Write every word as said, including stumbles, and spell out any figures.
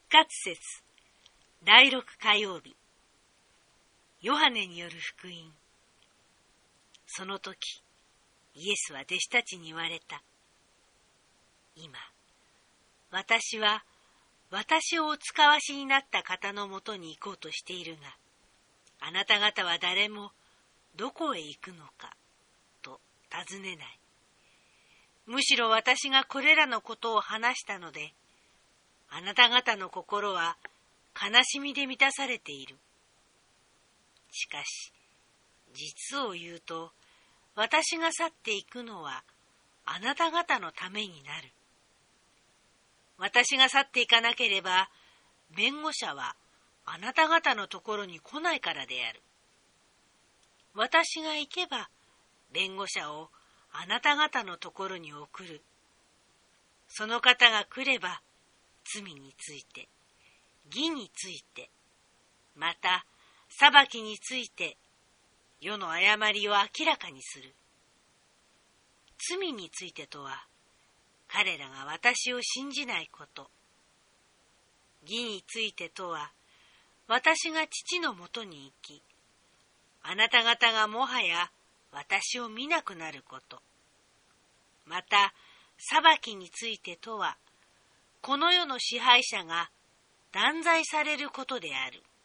活節だいろく火曜日、ヨハネによる福音。その時、イエスは弟子たちに言われた。今、私は私をお使わしになった方のもとに行こうとしているが、あなた方は誰もどこへ行くのかと尋ねない。むしろ私がこれらのことを話したので、あなた方の心は悲しみで満たされている。しかし、実を言うと、私が去っていくのはあなた方のためになる。私が去っていかなければ、弁護者はあなた方のところに来ないからである。私が行けば、弁護者をあなた方のところに送る。その方が来れば、罪について、義について、また裁きについて、世の誤りを明らかにする。罪についてとは、彼らが私を信じないこと。義についてとは、私が父のもとに行き、あなた方がもはや私を見なくなること。また、裁きについてとは、この世の支配者が断罪されることである。